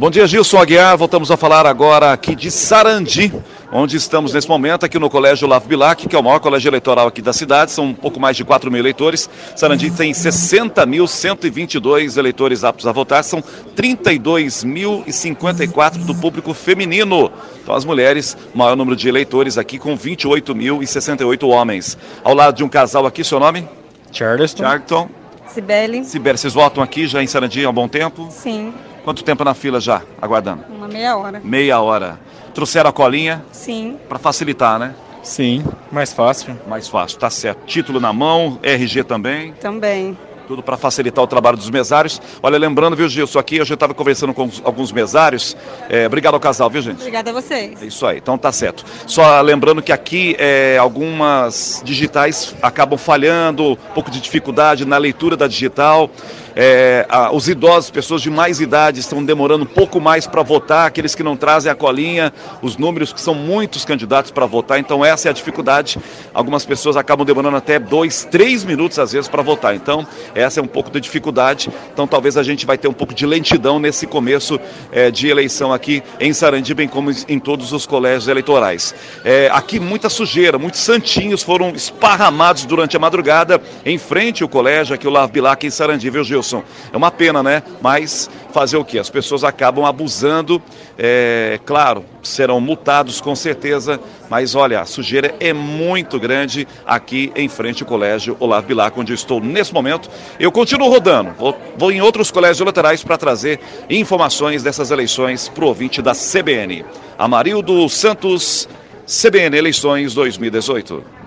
Bom dia, Gilson Aguiar. Voltamos a falar agora aqui de Sarandi, onde estamos nesse momento aqui no Colégio Olavo Bilac, que é o maior colégio eleitoral aqui da cidade. São um pouco mais de 4 mil eleitores. Sarandi tem 60.122 eleitores aptos a votar. São 32.054 do público feminino. Então as mulheres, maior número de eleitores aqui com 28.068 homens. Ao lado de um casal aqui, seu nome? Charleston. Cibele. Cibele, vocês votam aqui já em Sarandi há um bom tempo? Sim. Quanto tempo na fila já, aguardando? Uma meia hora. Meia hora. Trouxeram a colinha? Sim. Para facilitar, né? Sim, mais fácil. Mais fácil, tá certo. Título na mão, RG também? Também. Tudo para facilitar o trabalho dos mesários. Olha, lembrando, viu, Gilson, aqui eu já estava conversando com alguns mesários. Obrigado ao casal, viu, gente? Obrigada a vocês. É isso aí, então tá certo. Só lembrando que aqui algumas digitais acabam falhando, um pouco de dificuldade na leitura da digital. Os idosos, pessoas de mais idade, estão demorando um pouco mais para votar, aqueles que não trazem a colinha, os números que são muitos candidatos para votar, então essa é a dificuldade. Algumas pessoas acabam demorando até 2, 3 minutos às vezes para votar, então essa é um pouco da dificuldade, então talvez a gente vai ter um pouco de lentidão nesse começo de eleição aqui em Sarandi, bem como em todos os colégios eleitorais. Aqui muita sujeira, muitos santinhos foram esparramados durante a madrugada em frente ao colégio, aqui o Olavo Bilac em Sarandi, viu, Gilson? É uma pena, né? Mas fazer o quê? As pessoas acabam abusando, claro, serão multados com certeza, mas olha, a sujeira é muito grande aqui em frente ao colégio Olavo Bilac, onde eu estou nesse momento. Eu continuo rodando, vou em outros colégios laterais para trazer informações dessas eleições para o ouvinte da CBN. Amarildo Santos, CBN Eleições 2018.